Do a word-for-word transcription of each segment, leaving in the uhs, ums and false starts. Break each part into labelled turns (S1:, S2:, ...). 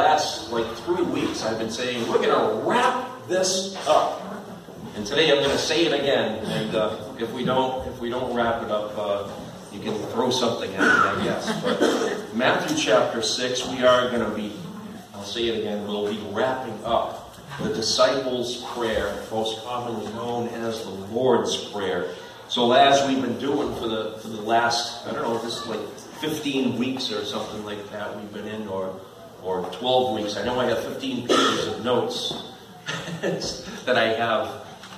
S1: last like three weeks I've been saying, we're going to wrap this up. And today I'm going to say it again. And uh, if we don't if we don't wrap it up, uh, you can throw something at me, I guess. But Matthew chapter six, we are going to be, I'll say it again, we'll be wrapping up the disciples' prayer, most commonly known as the Lord's Prayer. So as we've been doing for the for the last, I don't know, this is like fifteen weeks or something like that we've been in, or or twelve weeks. I know I have fifteen pages of notes that I have.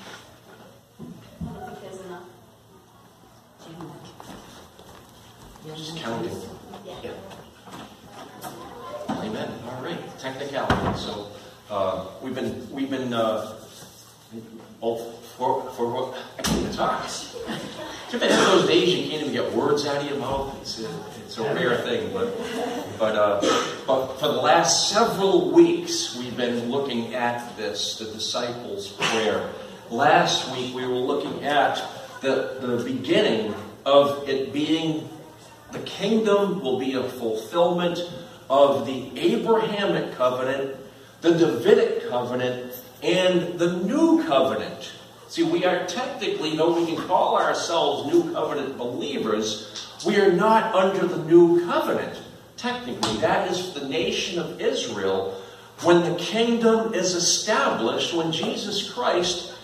S1: Just counting. Yeah. Amen. All right. Technicality. So uh, we've been we've been uh, oh, for for I can't even talk. It's been those days you can't even get words out of your mouth. It's a, it's a rare thing, but but uh, but for the last several weeks we've been looking at this, the disciples' prayer. Last week we were looking at the the beginning of it being. The kingdom will be a fulfillment of the Abrahamic covenant, the Davidic covenant, and the new covenant. See, we are technically, though we can call ourselves new covenant believers, we are not under the new covenant. Technically, that is the nation of Israel when the kingdom is established, when Jesus Christ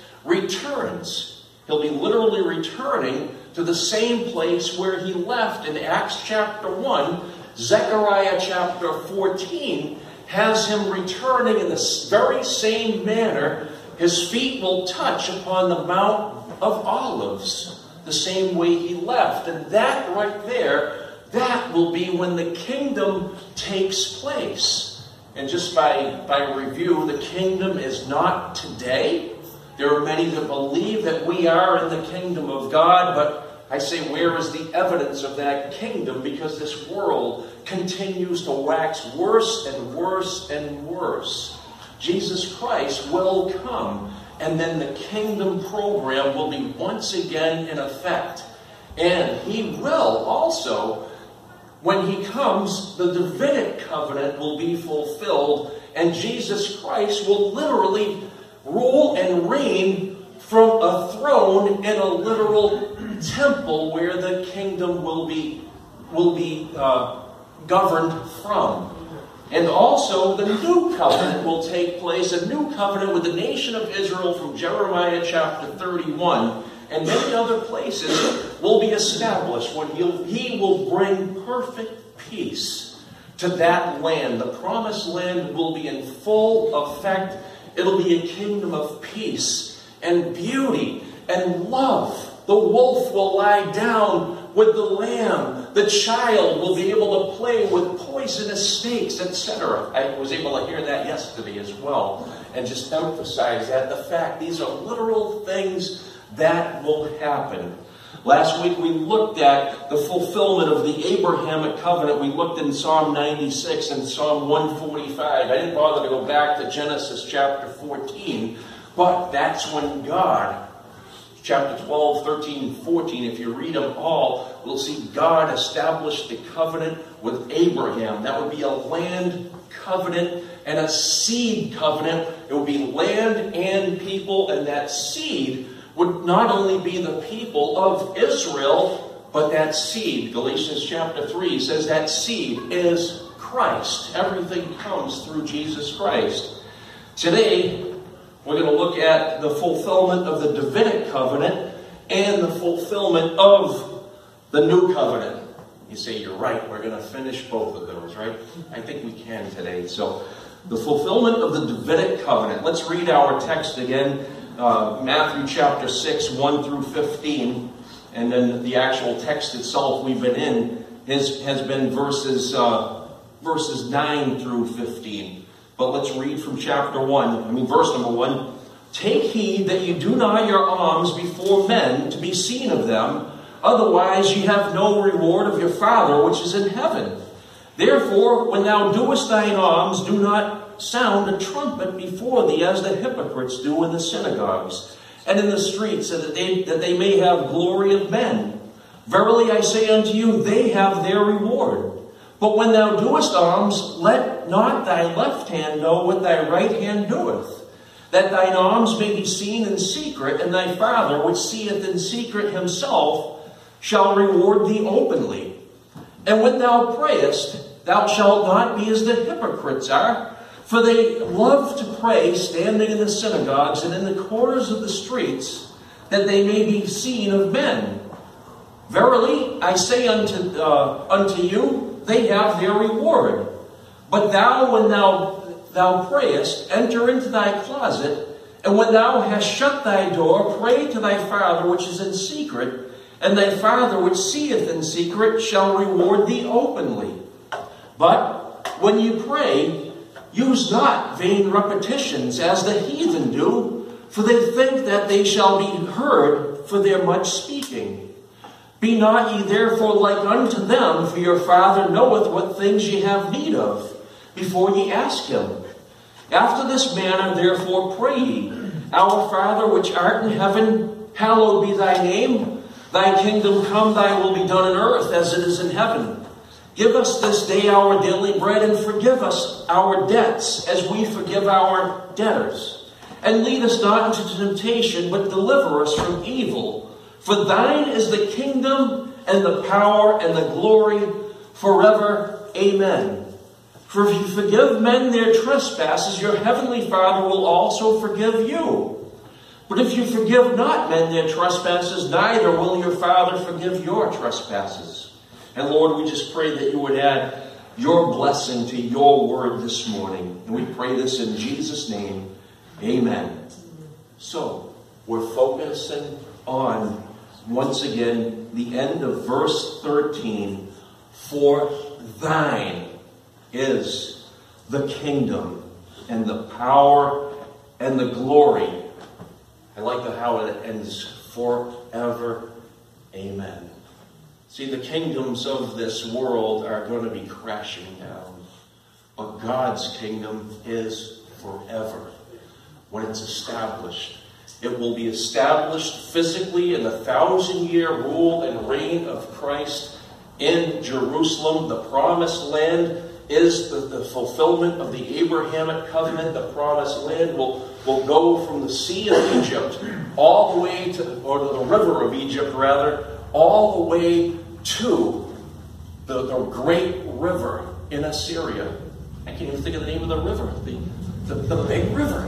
S1: returns. He'll be literally returning to the same place where he left in Acts chapter one. Zechariah chapter fourteen has him returning in the very same manner. His feet will touch upon the Mount of Olives, the same way he left. And that right there, that will be when the kingdom takes place. And just by, by review, the kingdom is not today. There are many that believe that we are in the kingdom of God, but I say, where is the evidence of that kingdom? Because this world continues to wax worse and worse and worse. Jesus Christ will come, and then the kingdom program will be once again in effect. And he will also, when he comes, the Davidic covenant will be fulfilled, and Jesus Christ will literally rule and reign from a throne in a literal temple where the kingdom will be will be uh, governed from. And also the new covenant will take place, a new covenant with the nation of Israel from Jeremiah chapter thirty-one, and many other places will be established when he'll, he will bring perfect peace to that land. The promised land will be in full effect. It'll be a kingdom of peace and beauty and love. The wolf will lie down with the lamb. The child will be able to play with poisonous snakes, et cetera. I was able to hear that yesterday as well, and just emphasize that the fact these are literal things that will happen. Last week we looked at the fulfillment of the Abrahamic covenant. We looked in Psalm ninety-six and Psalm one forty-five. I didn't bother to go back to Genesis chapter fourteen, but that's when God, chapter twelve, thirteen, fourteen, if you read them all, we'll see God established the covenant with Abraham. That would be a land covenant and a seed covenant. It would be land and people, and that seed would not only be the people of Israel, but that seed, Galatians chapter three says that seed is Christ. Everything comes through Jesus Christ. Today, we're going to look at the fulfillment of the Davidic covenant and the fulfillment of the new covenant. You say, you're right, we're going to finish both of those, right? I think we can today. So, the fulfillment of the Davidic covenant. Let's read our text again. Uh, Matthew chapter six, one through fifteen, and then the actual text itself we've been in has, has been verses uh, verses nine through fifteen. But let's read from chapter one, I mean verse number one. Take heed that you do not your alms before men to be seen of them, otherwise ye have no reward of your Father which is in heaven. Therefore, when thou doest thine alms, do not sound a trumpet before thee, as the hypocrites do in the synagogues and in the streets, so that they, that they may have glory of men. Verily I say unto you, they have their reward. But when thou doest alms, let not thy left hand know what thy right hand doeth, that thine alms may be seen in secret, and thy Father, which seeth in secret himself, shall reward thee openly. And when thou prayest, thou shalt not be as the hypocrites are, for they love to pray standing in the synagogues and in the corners of the streets, that they may be seen of men. Verily, I say unto, uh, unto you, they have their reward. But thou, when thou, thou prayest, enter into thy closet, and when thou hast shut thy door, pray to thy Father which is in secret, and thy Father which seeth in secret shall reward thee openly. But when you pray, use not vain repetitions as the heathen do, for they think that they shall be heard for their much speaking. Be not ye therefore like unto them, for your Father knoweth what things ye have need of, before ye ask him. After this manner therefore pray ye, Our Father which art in heaven, hallowed be thy name. Thy kingdom come, thy will be done on earth as it is in heaven. Give us this day our daily bread, and forgive us our debts as we forgive our debtors. And lead us not into temptation, but deliver us from evil. For thine is the kingdom, and the power, and the glory, forever. Amen. For if you forgive men their trespasses, your heavenly Father will also forgive you. But if you forgive not men their trespasses, neither will your Father forgive your trespasses. And Lord, we just pray that you would add your blessing to your word this morning. And we pray this in Jesus' name. Amen. So, we're focusing on, once again, the end of verse thirteen. For thine is the kingdom and the power and the glory. I like the how it ends, forever. Amen. See, the kingdoms of this world are going to be crashing down. But God's kingdom is forever. When it's established, it will be established physically in the thousand-year rule and reign of Christ in Jerusalem. The promised land is the, the fulfillment of the Abrahamic covenant. The promised land will, will go from the Sea of Egypt all the way to, or to the river of Egypt rather, all the way to the, the great river in Assyria. I can't even think of the name of the river. The, the, the big river.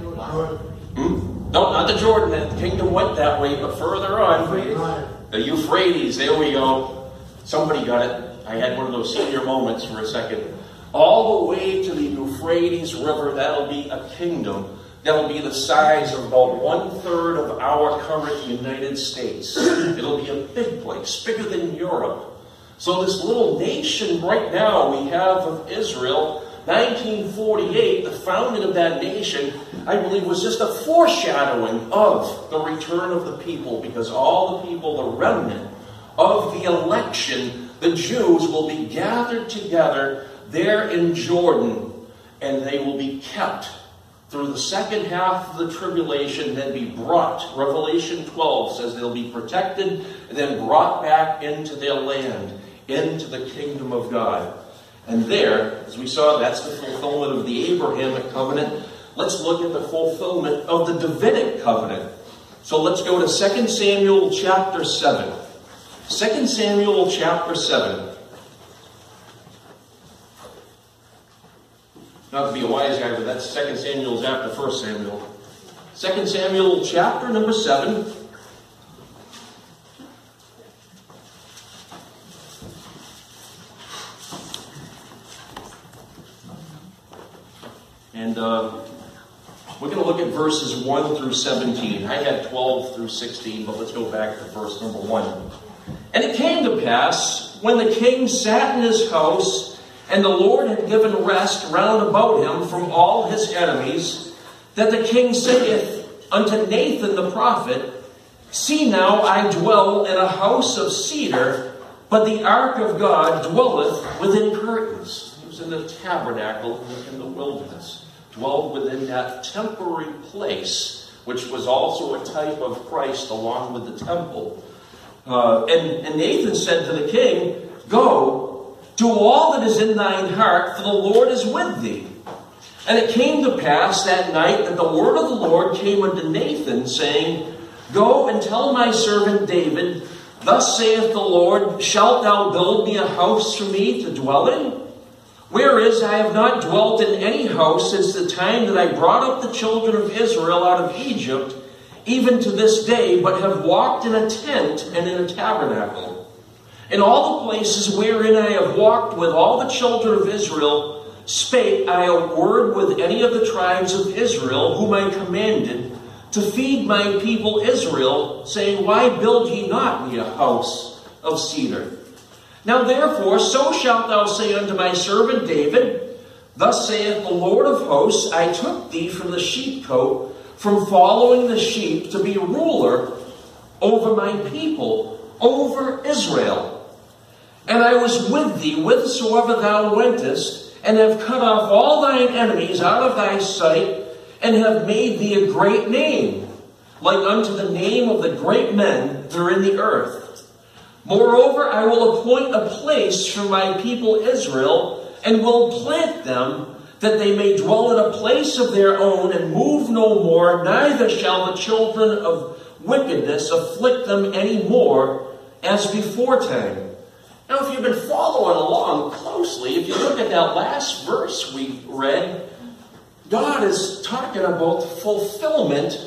S1: Hmm? No, not the Jordan. The kingdom went that way, but further on. The Euphrates. There we go. Somebody got it. I had one of those senior moments for a second. All the way to the Euphrates River, that'll be a kingdom. That'll be the size of about one-third of our current United States. It'll be a big place, bigger than Europe. So this little nation right now we have of Israel, nineteen forty-eight, the founding of that nation, I believe, was just a foreshadowing of the return of the people, because all the people, the remnant of the election, the Jews, will be gathered together there in Jordan, and they will be kept through the second half of the tribulation, then be brought. Revelation twelve says they'll be protected and then brought back into their land, into the kingdom of God. And there, as we saw, that's the fulfillment of the Abrahamic covenant. Let's look at the fulfillment of the Davidic covenant. So let's go to Second Samuel chapter seven. Second Samuel chapter seven. Not to be a wise guy, but that's Second Samuel's after First Samuel. Second Samuel chapter number seven. And uh, we're going to look at verses one through seventeen. I had twelve through sixteen, but let's go back to verse number one. And it came to pass, when the king sat in his house, and the Lord had given rest round about him from all his enemies, that the king saith unto Nathan the prophet, See now, I dwell in a house of cedar, but the ark of God dwelleth within curtains. He was in the tabernacle in the wilderness, dwelled within that temporary place, which was also a type of Christ along with the temple. Uh, and, and Nathan said to the king, Go,
S2: Do all that is in thine heart, for the Lord is with thee. And it came to pass that night that the word of the Lord came unto Nathan, saying, Go and tell my servant David, Thus saith the Lord, Shalt thou build me a house for me to dwell in? Whereas I have not dwelt in any house since the time that I brought up the children of Israel out of Egypt, even to this day, but have walked in a tent and in a tabernacle. In all the places wherein I have walked with all the children of Israel, spake I a word with any of the tribes of Israel, whom I commanded, to feed my people Israel, saying, Why build ye not me a house of cedar? Now therefore, so shalt thou say unto my servant David, Thus saith the Lord of hosts, I took thee from the sheepcote, from following the sheep, to be ruler over my people, over Israel. And I was with thee whithersoever thou wentest, and have cut off all thine enemies out of thy sight, and have made thee a great name, like unto the name of the great men that are in the earth. Moreover, I will appoint a place for my people Israel, and will plant them, that they may dwell in a place of their own, and move no more, neither shall the children of wickedness afflict them any more, as before time. Now, if you've been following along closely, if you look at that last verse we read, God is talking about the fulfillment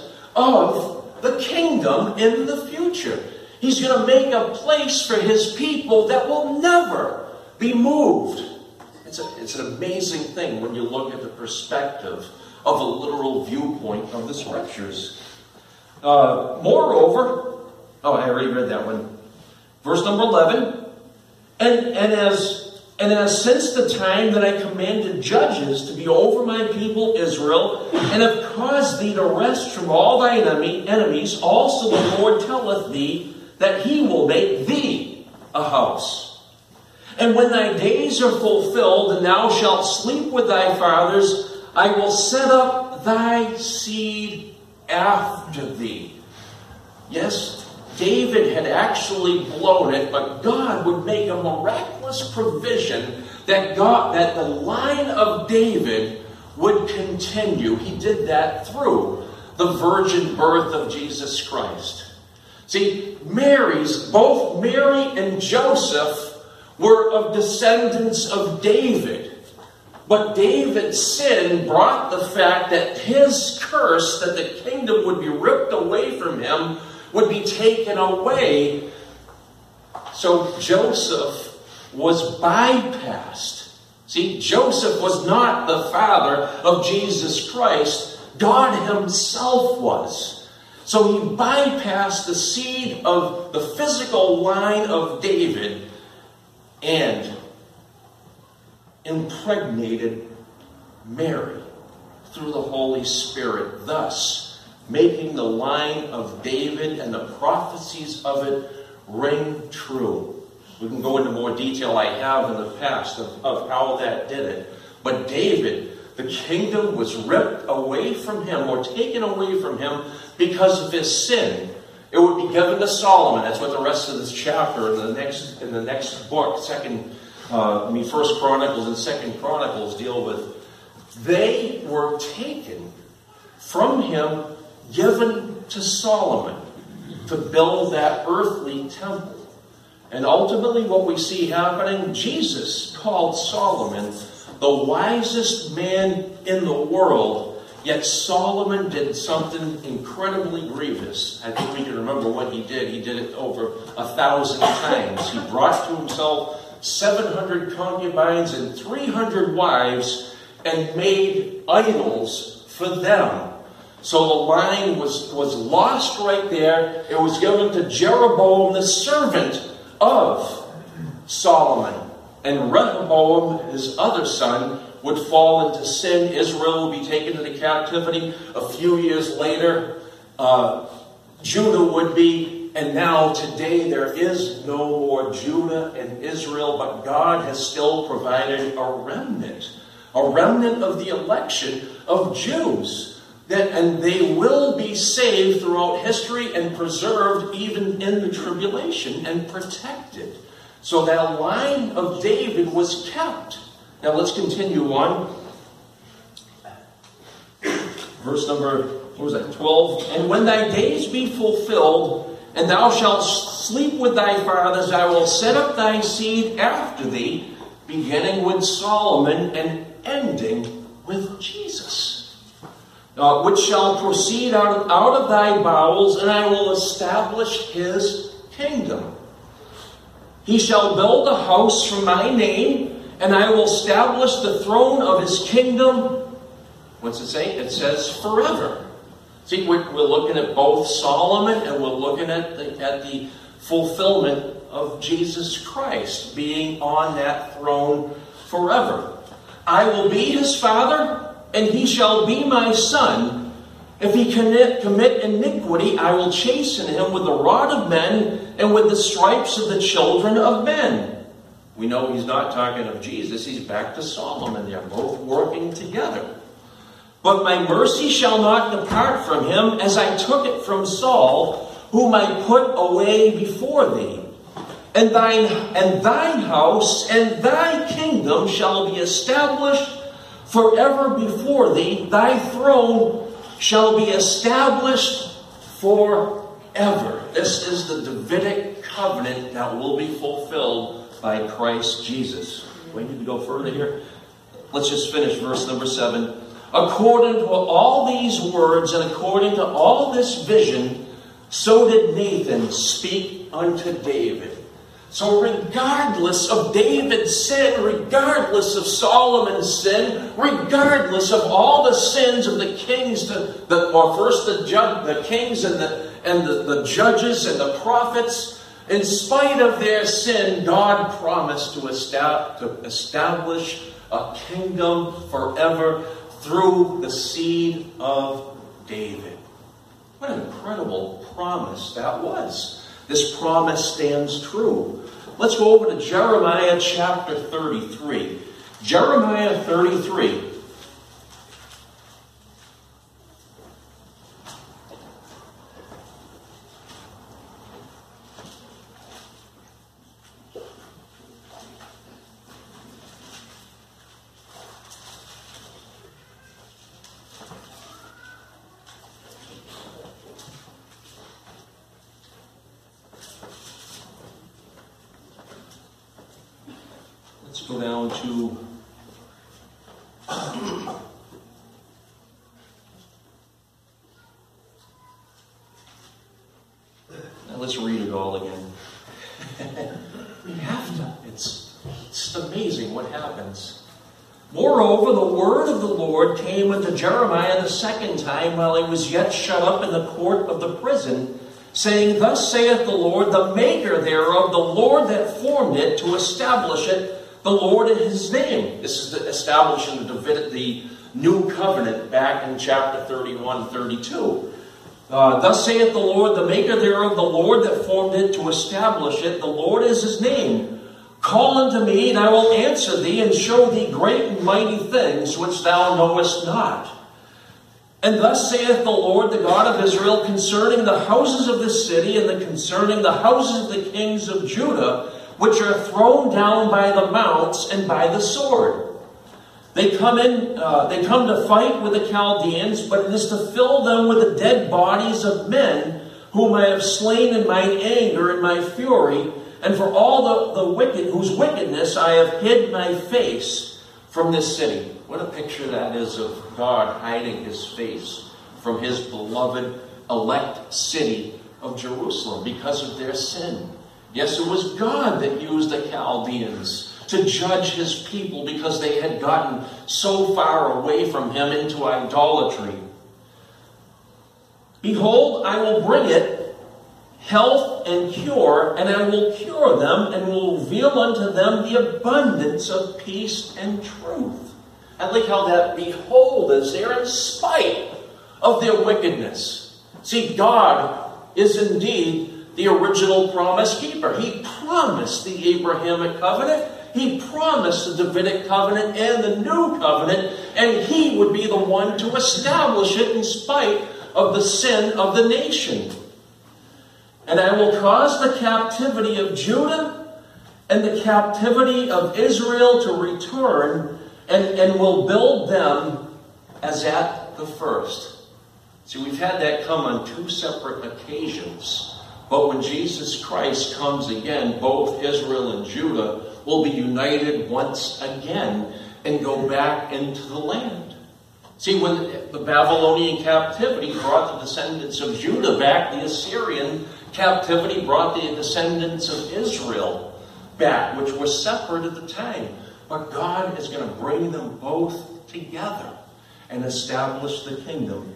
S2: of the kingdom in the future. He's going to make a place for his people that will never be moved. It's, a, it's an amazing thing when you look at the perspective of a literal viewpoint of the Scriptures. Uh, moreover, oh, I already read that one. Verse number eleven, and, and as and as since the time that I commanded judges to be over my people Israel, and have caused thee to rest from all thine enemy, enemies, also the Lord telleth thee that he will make thee a house. And when thy days are fulfilled, and thou shalt sleep with thy fathers, I will set up thy seed after thee. Yes, David had actually blown it, but God would make a miraculous provision that God, that the line of David would continue. He did that through the virgin birth of Jesus Christ. See, Mary's, both Mary and Joseph were of descendants of David. But David's sin brought the fact that his curse, that the kingdom would be ripped away from him, would be taken away. So Joseph was bypassed. See, Joseph was not the father of Jesus Christ. God himself was. So he bypassed the seed of the physical line of David and impregnated Mary through the Holy Spirit, thus making the line of David and the prophecies of it ring true. We can go into more detail I have in the past of, of how that did it. But David, the kingdom was ripped away from him or taken away from him because of his sin. It would be given to Solomon. That's what the rest of this chapter in the next in the next book, second, uh, I mean, First Chronicles and Second Chronicles deal with. They were taken from him, given to Solomon to build that earthly temple. And ultimately what we see happening, Jesus called Solomon the wisest man in the world, yet Solomon did something incredibly grievous. I think we can remember what he did. He did it over a thousand times. He brought to himself seven hundred concubines and three hundred wives and made idols for them. So the line was, was lost right there. It was given to Jeroboam, the servant of Solomon. And Rehoboam, his other son, would fall into sin. Israel would be taken into captivity. A few years later, uh, Judah would be. And now, today, there is no more Judah and Israel, but God has still provided a remnant. A remnant of the election of Jews. That, and they will be saved throughout history and preserved even in the tribulation and protected. So that line of David was kept. Now let's continue on. Verse number, what was that, twelve? And when thy days be fulfilled, and thou shalt sleep with thy fathers, I will set up thy seed after thee, beginning with Solomon and ending with Jesus, uh, which shall proceed out of, out of thy bowels, and I will establish his kingdom. He shall build a house for my name, and I will establish the throne of his kingdom. What's it say? It says forever. See, we're, we're looking at both Solomon and we're looking at the, at the fulfillment of Jesus Christ being on that throne forever. I will be his father, and he shall be my son. If he commit, commit iniquity, I will chasten him with the rod of men and with the stripes of the children of men. We know he's not talking of Jesus. He's back to Solomon. They're both working together. But my mercy shall not depart from him, as I took it from Saul, whom I put away before thee. And thine, and thine house and thy kingdom shall be established forever before thee. Thy throne shall be established forever. This is the Davidic covenant that will be fulfilled by Christ Jesus. We need to go further here. Let's just finish verse number seven. According to all these words and according to all this vision, so did Nathan speak unto David. So regardless of David's sin, regardless of Solomon's sin, regardless of all the sins of the kings, to the, or first the, judge, the kings and, the, and the, the judges and the prophets, in spite of their sin, God promised to establish a kingdom forever through the seed of David. What an incredible promise that was. This promise stands true. Let's go over to Jeremiah chapter thirty-three. Jeremiah thirty-three. Let's go down to now let's read it all again. We have to. It's, it's amazing what happens. Moreover, the word of the Lord came unto Jeremiah the second time while he was yet shut up in the court of the prison, saying, Thus saith the Lord, the maker thereof, the Lord that formed it to establish it, the Lord in his name. This is the establishing the, Davidic, the new covenant back in chapter thirty-one, thirty-two. Uh, Thus saith the Lord, the maker thereof, the Lord that formed it to establish it, the Lord is his name. Call unto me, and I will answer thee, and show thee great and mighty things which thou knowest not. And thus saith the Lord, the God of Israel, concerning the houses of this city, and the concerning the houses of the kings of Judah, which are thrown down by the mounts and by the sword. They come in, uh, they come to fight with the Chaldeans, but it is to fill them with the dead bodies of men whom I have slain in my anger and my fury, and for all the, the wicked, whose wickedness I have hid my face from this city. What a picture that is of God hiding his face from his beloved elect city of Jerusalem because of their sin. Yes, it was God that used the Chaldeans to judge his people because they had gotten so far away from him into idolatry. Behold, I will bring it health and cure, and I will cure them and will reveal unto them the abundance of peace and truth. I like how that behold is there in spite of their wickedness. See, God is indeed the original promise keeper. He promised the Abrahamic covenant. He promised the Davidic covenant and the new covenant, and he would be the one to establish it in spite of the sin of the nation. And I will cause the captivity of Judah and the captivity of Israel to return, and, and will build them as at the first. See, we've had that come on two separate occasions. But when Jesus Christ comes again, both Israel and Judah will be united once again and go back into the land. See, when the Babylonian captivity brought the descendants of Judah back, the Assyrian captivity brought the descendants of Israel back, which were separate at the time. But God is going to bring them both together and establish the kingdom.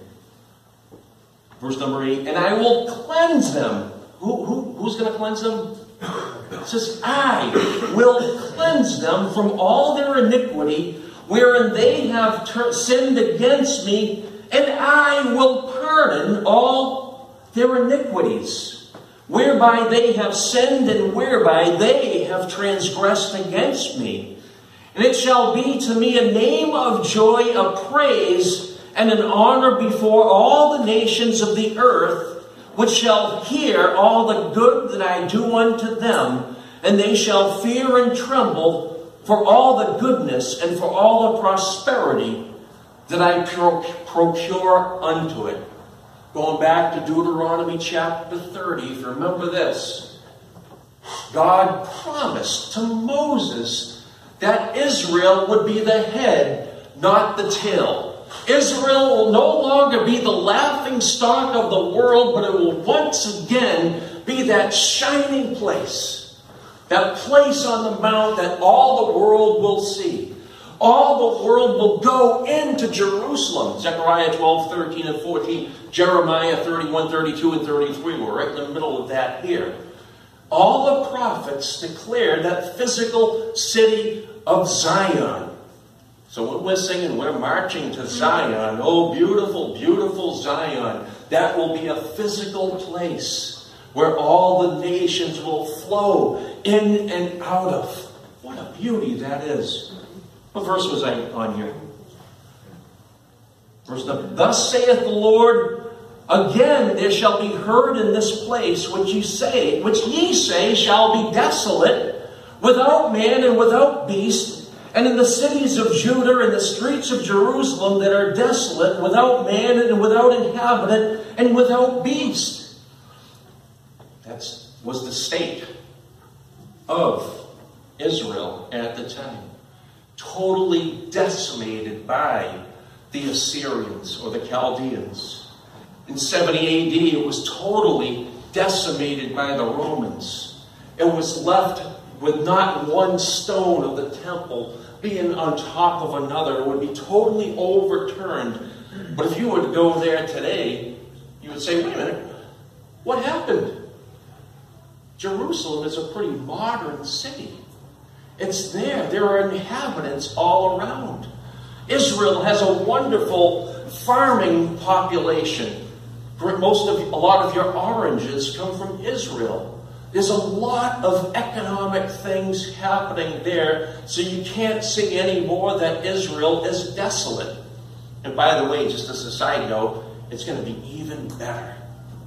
S2: Verse number eight, and I will cleanse them. Who, who, who's going to cleanse them? It says, I will cleanse them from all their iniquity, wherein they have ter- sinned against me, and I will pardon all their iniquities, whereby they have sinned and whereby they have transgressed against me. And it shall be to me a name of joy, a praise, and an honor before all the nations of the earth, which shall hear all the good that I do unto them, and they shall fear and tremble for all the goodness and for all the prosperity that I pro- procure unto it. Going back to Deuteronomy chapter thirty, if you remember this, God promised to Moses that Israel would be the head, not the tail. Israel will no longer be the laughing stock of the world, but it will once again be that shining place. That place on the mount that all the world will see. All the world will go into Jerusalem. Zechariah twelve, thirteen, and fourteen. Jeremiah thirty-one, thirty-two, and thirty-three. We're right in the middle of that here. All the prophets declare that physical city of Zion. So when we're singing, we're marching to Zion. Oh, beautiful, beautiful Zion. That will be a physical place where all the nations will flow in and out of. What a beauty that is. What verse was I on here? Verse number. Thus saith the Lord, again there shall be heard in this place which ye say, which ye say shall be desolate, without man and without beast, and in the cities of Judah and the streets of Jerusalem that are desolate, without man and without inhabitant and without beast. That was the state of Israel at the time. Totally decimated by the Assyrians or the Chaldeans. In seventy A D, it was totally decimated by the Romans. It was left with not one stone of the temple being on top of another. It would be totally overturned. But if you were to go there today, you would say, wait a minute, what happened? Jerusalem is a pretty modern city. It's there. There are inhabitants all around. Israel has a wonderful farming population. Most of, a lot of your oranges come from Israel. There's a lot of economic things happening there, so you can't say anymore that Israel is desolate. And by the way, just as a side note, it's going to be even better.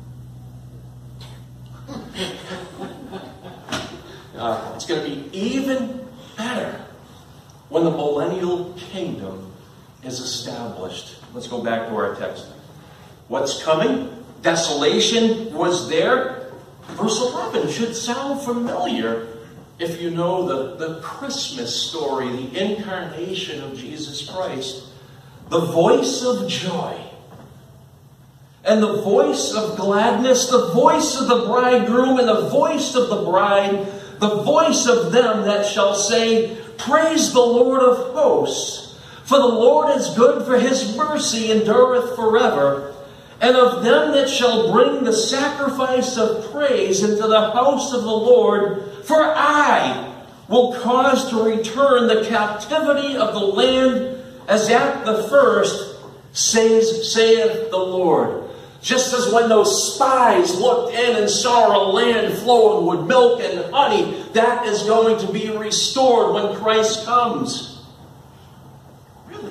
S2: uh, it's going to be even better when the millennial kingdom is established. Let's go back to our text. What's coming? Desolation was there. Verse eleven should sound familiar if you know the, the Christmas story, the incarnation of Jesus Christ. The voice of joy and the voice of gladness, the voice of the bridegroom and the voice of the bride, the voice of them that shall say, praise the Lord of hosts, for the Lord is good, for his mercy endureth forever. And of them that shall bring the sacrifice of praise into the house of the Lord, for I will cause to return the captivity of the land as at the first, says, saith the Lord. Just as when those spies looked in and saw a land flowing with milk and honey, that is going to be restored when Christ comes. Really?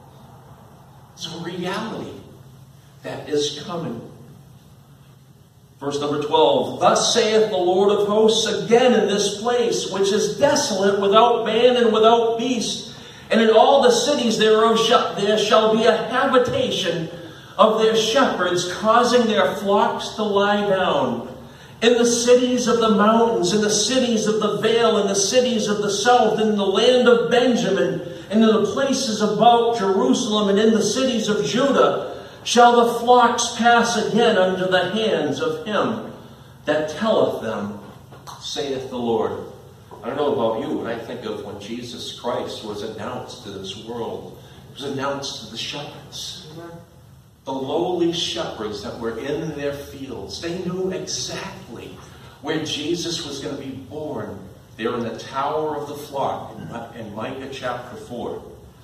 S2: It's a reality that is coming. Verse number twelve, thus saith the Lord of hosts again in this place, which is desolate, without man and without beast, and in all the cities thereof shall, there shall be a habitation of their shepherds, causing their flocks to lie down. In the cities of the mountains, in the cities of the vale, in the cities of the south, in the land of Benjamin, and in the places about Jerusalem, and in the cities of Judah, shall the flocks pass again unto the hands of him that telleth them, saith the Lord. I don't know about you, but I think of when Jesus Christ was announced to this world. It was announced to the shepherds. The lowly shepherds that were in their fields. They knew exactly where Jesus was going to be born. There in the tower of the flock in Micah chapter four.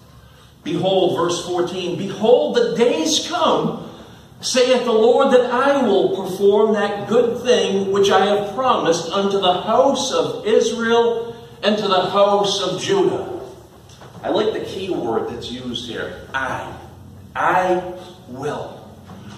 S2: Behold, verse fourteen, behold, the days come, saith the Lord, that I will perform that good thing which I have promised unto the house of Israel and to the house of Judah. I like the key word that's used here. I. I will.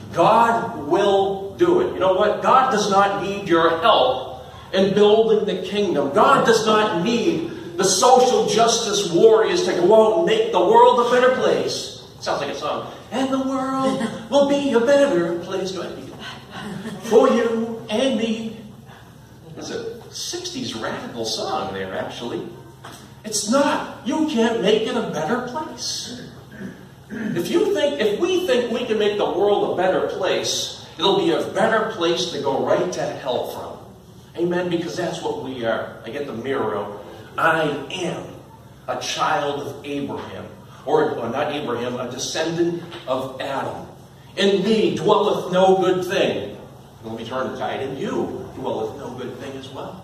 S2: God will do it. You know what? God does not need your help in building the kingdom. God does not need the social justice warriors to go out and make the world a better place. Sounds like a song. And the world will be a better place. Go ahead. For you and me. It's a sixties radical song there, actually. It's not. You can't make it a better place. If you think, if we think we can make the world a better place, it'll be a better place to go right to hell from. Amen? Because that's what we are. I get the mirror out. I am a child of Abraham. Or, or not Abraham, a descendant of Adam. In me dwelleth no good thing. Let me turn the tide. In you dwelleth no good thing as well.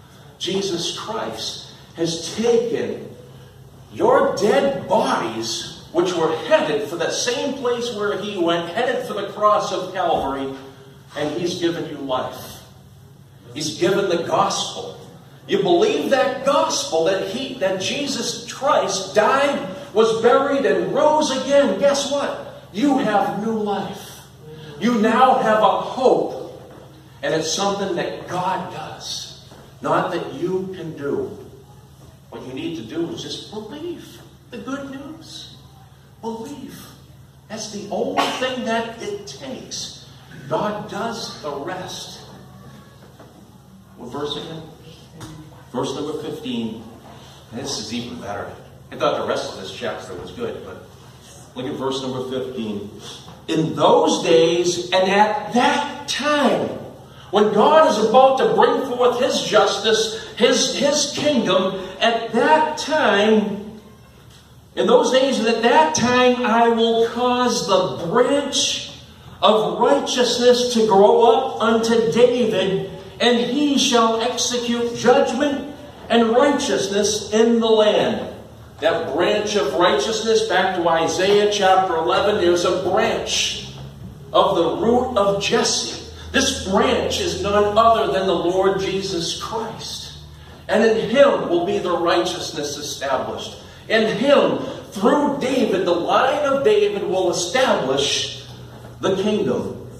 S2: Jesus Christ has taken your dead bodies, which were headed for that same place where he went, headed for the cross of Calvary, and he's given you life. He's given the gospel. You believe that gospel, that he, that Jesus Christ died, was buried, and rose again. Guess what? You have new life. You now have a hope. And it's something that God does, not that you can do. What you need to do is just believe the good news. Believe. That's the only thing that it takes. God does the rest. What verse again? Verse number fifteen. This is even better. I thought the rest of this chapter was good, but look at verse number fifteen. In those days and at that time, when God is about to bring forth his justice, his, his kingdom, at that time, in those days and at that time, I will cause the branch of righteousness to grow up unto David, and he shall execute judgment and righteousness in the land. That branch of righteousness, back to Isaiah chapter eleven, there's a branch of the root of Jesse. This branch is none other than the Lord Jesus Christ. And in him will be the righteousness established. In him, through David, the line of David will establish the kingdom.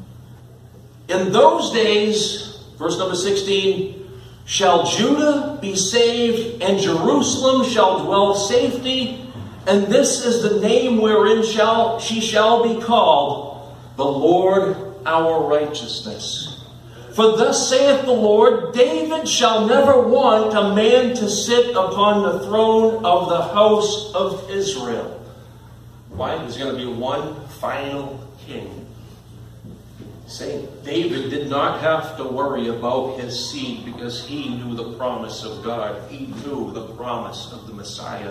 S2: In those days, verse number sixteen, shall Judah be saved, and Jerusalem shall dwell safety, and this is the name wherein shall she shall be called, the Lord our righteousness. For thus saith the Lord, David shall never want a man to sit upon the throne of the house of Israel. Why? There's going to be one final king. Saying David did not have to worry about his seed because he knew the promise of God. He knew the promise of the Messiah.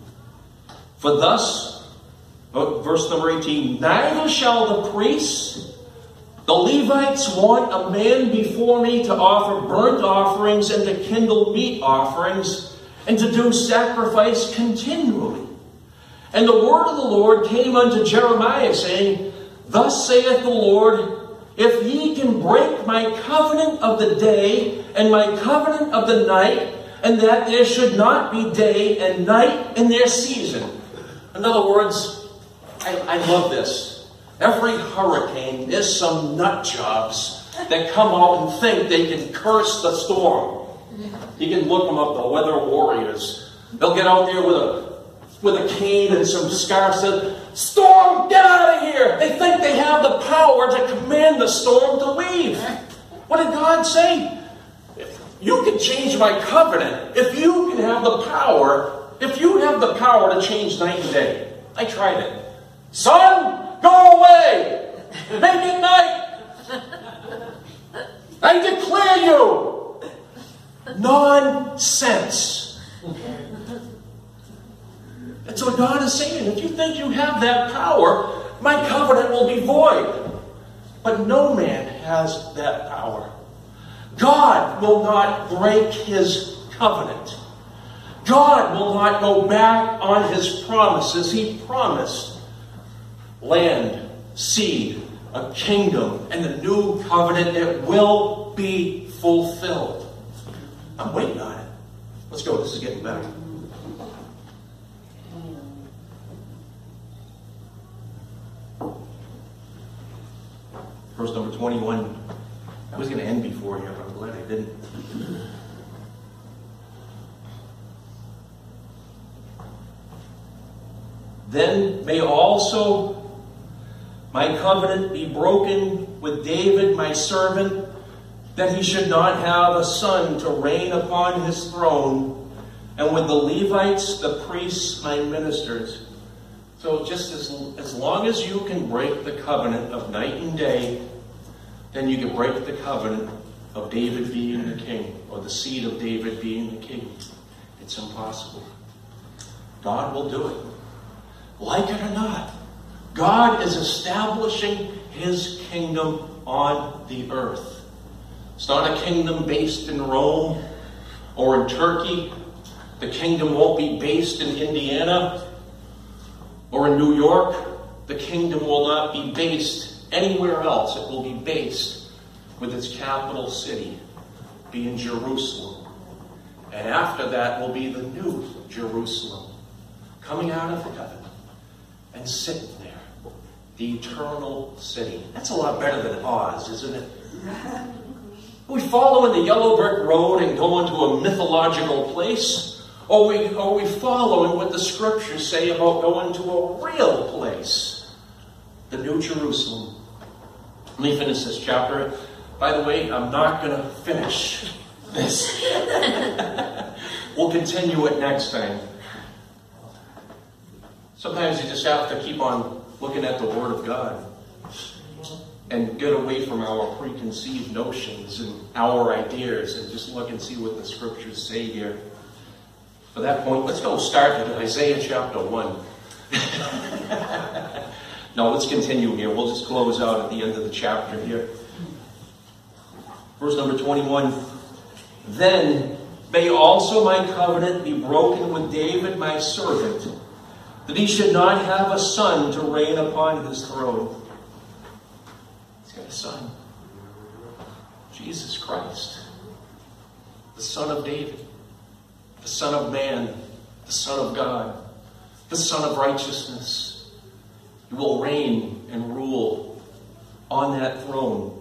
S2: For thus, verse number eighteen, neither shall the priests, the Levites, want a man before me to offer burnt offerings and to kindle meat offerings and to do sacrifice continually. And the word of the Lord came unto Jeremiah, saying, thus saith the Lord, if ye can break my covenant of the day and my covenant of the night, and that there should not be day and night in their season. In other words, I, I love this. Every hurricane, there's some nut jobs that come out and think they can curse the storm. You can look them up, the weather warriors. They'll get out there with a with a cane and some scarves and say, "Storm, get out of here!" They think they have the power to command the storm to leave. What did God say? You can change my covenant. If you can have the power, if you have the power to change night and day. I tried it. Sun, go away! Make it night! I declare you! Nonsense. That's what God is saying. If you think you have that power, my covenant will be void. But no man has that power. God will not break his covenant. God will not go back on his promises. He promised land, seed, a kingdom, and the new covenant. It will be fulfilled. I'm waiting on it. Let's go. This is getting better. Verse number twenty-one. I was going to end before here, but I'm glad I didn't. Then may also my covenant be broken with David, my servant, that he should not have a son to reign upon his throne, and with the Levites, the priests, my ministers. So just as, as long as you can break the covenant of night and day, then you can break the covenant of David being the king, or the seed of David being the king. It's impossible. God will do it. Like it or not, God is establishing his kingdom on the earth. It's not a kingdom based in Rome or in Turkey. The kingdom won't be based in Indiana or in New York. The kingdom will not be based anywhere else. It will be based with its capital city, be in Jerusalem. And after that will be the new Jerusalem, coming out of heaven and sitting there, the eternal city. That's a lot better than Oz, isn't it? Are we following the yellow brick road and going to a mythological place? Or are we, are we following what the scriptures say about going to a real place? The New Jerusalem. Let me finish this chapter. By the way, I'm not going to finish this. We'll continue it next time. Sometimes you just have to keep on looking at the Word of God and get away from our preconceived notions and our ideas and just look and see what the scriptures say here. For that point, let's go start at Isaiah chapter one. No, let's continue here. We'll just close out at the end of the chapter here. Verse number twenty-one. Then may also my covenant be broken with David my servant, that he should not have a son to reign upon his throne. He's got a son. Jesus Christ. The Son of David. The Son of Man. The Son of God. The Son of righteousness. He will reign and rule on that throne.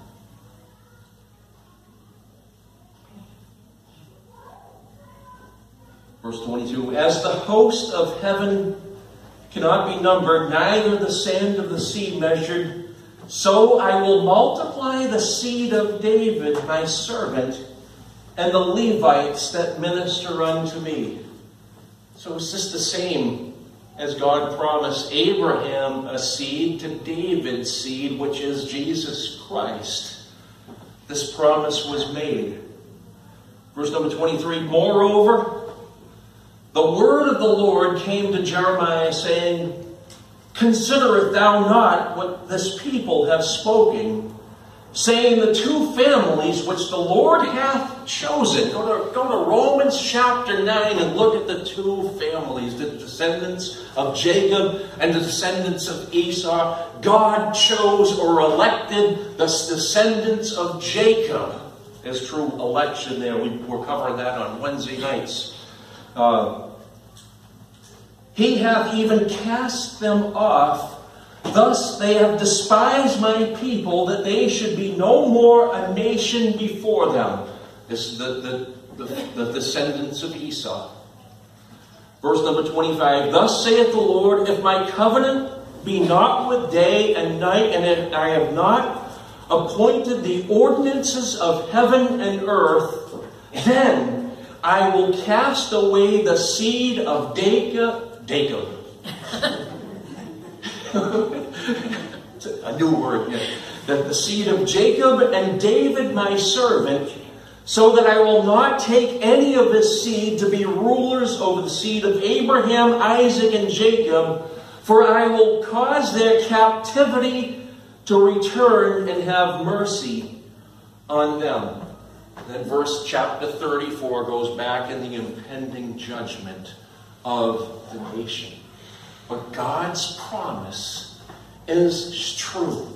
S2: Verse twenty-two, as the host of heaven cannot be numbered, neither the sand of the sea measured, so I will multiply the seed of David, my servant, and the Levites that minister unto me. So is this the same as God promised Abraham a seed to David's seed, which is Jesus Christ? This promise was made. Verse number twenty-three, moreover, the word of the Lord came to Jeremiah, saying, considerest thou not what this people have spoken, saying the two families which the Lord hath chosen. Go to, go to Romans chapter nine and look at the two families, the descendants of Jacob and the descendants of Esau. God chose or elected the descendants of Jacob. There's true election there. We were covering that on Wednesday nights. Uh, he hath even cast them off Thus they have despised my people, that they should be no more a nation before them. This is the, the, the, the descendants of Esau. Verse number twenty-five, Thus saith the Lord, if my covenant be not with day and night, and if I have not appointed the ordinances of heaven and earth, then I will cast away the seed of Jacob. Jacob. A new word. Yeah. The, the seed of Jacob and David my servant, so that I will not take any of his seed to be rulers over the seed of Abraham, Isaac, and Jacob, for I will cause their captivity to return and have mercy on them. Then verse chapter thirty-four goes back in the impending judgment of the nation. But God's promise is true.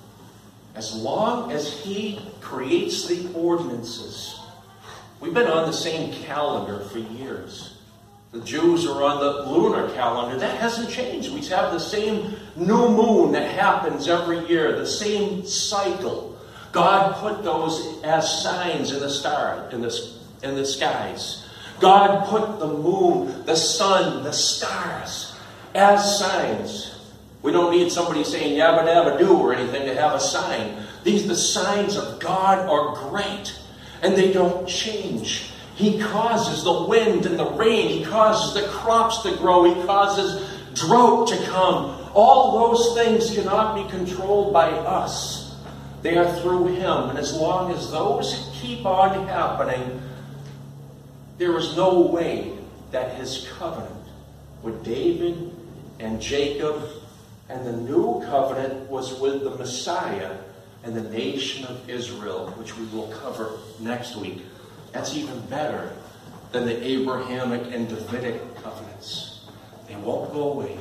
S2: As long as He creates the ordinances. We've been on the same calendar for years. The Jews are on the lunar calendar. That hasn't changed. We have the same new moon that happens every year, the same cycle. God put those as signs in the star, in the, in the skies. God put the moon, the sun, the stars as signs. We don't need somebody saying yabba dabba do or anything to have a sign. These the signs of God are great, and they don't change. He causes the wind and the rain. He causes the crops to grow. He causes drought to come. All those things cannot be controlled by us. They are through Him. And as long as those keep on happening, there is no way that His covenant with David and Jacob and the new covenant was with the Messiah and the nation of Israel, which we will cover next week. That's even better than the Abrahamic and Davidic covenants. They won't go away.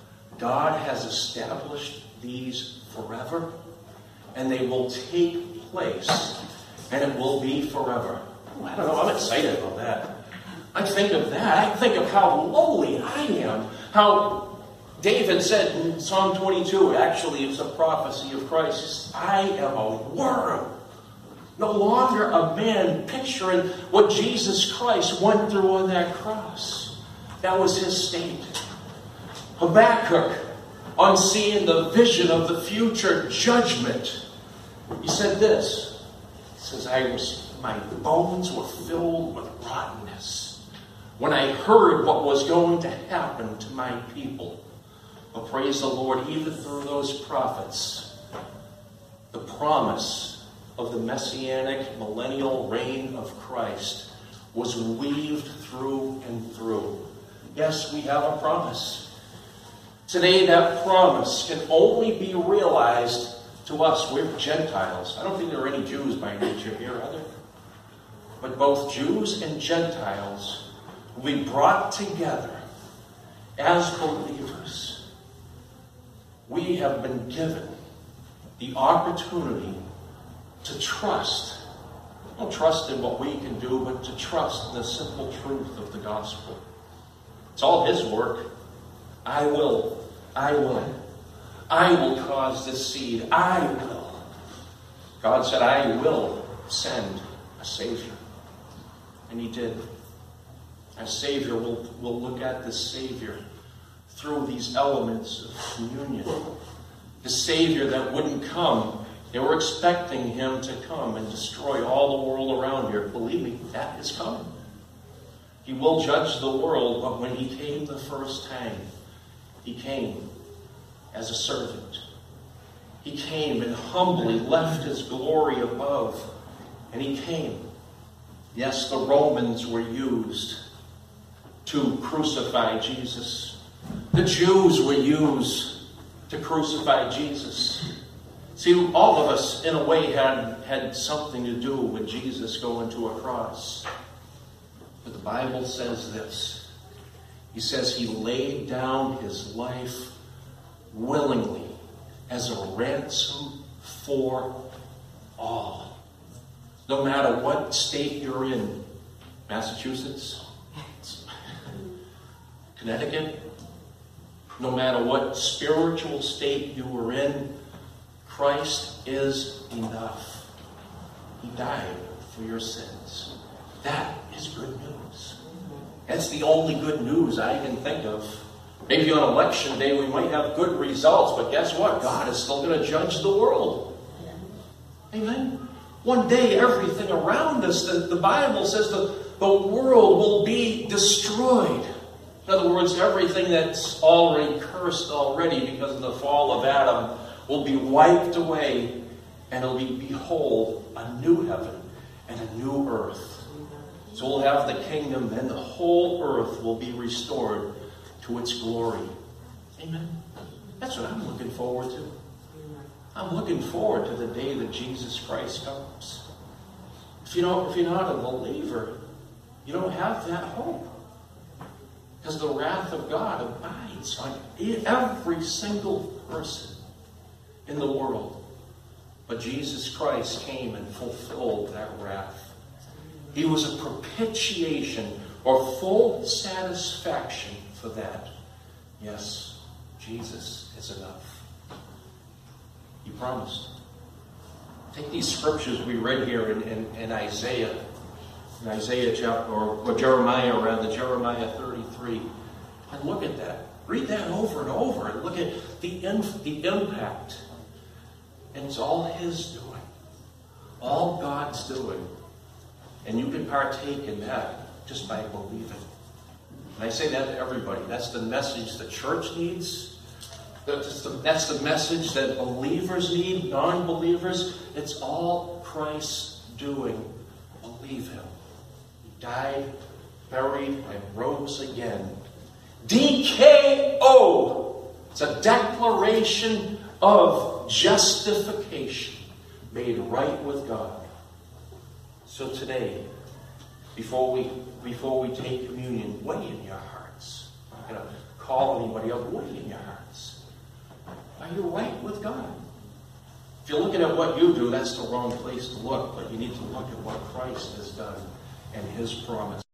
S2: God has established these forever, and they will take place, and it will be forever. Oh, I don't know, I'm excited about that. I think of that. I think of how lowly I am. How David said in Psalm twenty-two, actually it's a prophecy of Christ, I am a worm. No longer a man, picturing what Jesus Christ went through on that cross. That was his state. Habakkuk, on seeing the vision of the future judgment, he said this. He says, I was, my bones were filled with rottenness when I heard what was going to happen to my people. But praise the Lord, even through those prophets, the promise of the messianic millennial reign of Christ was weaved through and through. Yes, we have a promise. Today that promise can only be realized to us. We're Gentiles. I don't think there are any Jews by nature here, are there? But both Jews and Gentiles will be brought together as believers. We have been given the opportunity to trust. Don't trust in what we can do, but to trust in the simple truth of the gospel. It's all His work. I will. I will. I will cause this seed. I will. God said, I will send a Savior. And He did. A Savior, we'll, we'll look at this Savior through these elements of communion. The Savior that wouldn't come. They were expecting Him to come and destroy all the world around here. Believe me, that is coming. He will judge the world, but when He came the first time, He came as a servant. He came and humbly left His glory above. And He came. Yes, the Romans were used to crucify Jesus. The Jews were used to crucify Jesus. See, all of us, in a way, had, had something to do with Jesus going to a cross. But the Bible says this. He says He laid down His life willingly as a ransom for all. No matter what state you're in, Massachusetts, Connecticut, No matter what spiritual state you were in, Christ is enough. He died for your sins. That is good news. That's the only good news I can think of. Maybe on election day we might have good results, but guess what? God is still going to judge the world. Amen? One day everything around us, the, the Bible says the, the world will be destroyed. In other words, everything that's already cursed already because of the fall of Adam will be wiped away, and it'll be, behold, a new heaven and a new earth. So we'll have the kingdom, and the whole earth will be restored to its glory. Amen. That's what I'm looking forward to. I'm looking forward to the day that Jesus Christ comes. If you don't, if you're not a believer, you don't have that hope. Because the wrath of God abides on every single person in the world. But Jesus Christ came and fulfilled that wrath. He was a propitiation or full satisfaction for that. Yes, Jesus is enough. He promised. Take these scriptures we read here in, in, in Isaiah, in Isaiah chapter, or, or Jeremiah, rather, Jeremiah thirty-three, and look at that. Read that over and over, and look at the, inf- the impact. And it's all His doing. All God's doing. And you can partake in that just by believing. And I say that to everybody. That's the message the church needs. That's the, that's the message that believers need, non-believers. It's all Christ's doing. Believe Him. He died, buried, and rose again. D K O. It's a declaration of justification, made right with God. So today, before we before we take communion, weigh in your hearts. I'm not going to call anybody up. Weigh in your hearts. Are you right with God? If you're looking at what you do, that's the wrong place to look. But you need to look at what Christ has done and His promise.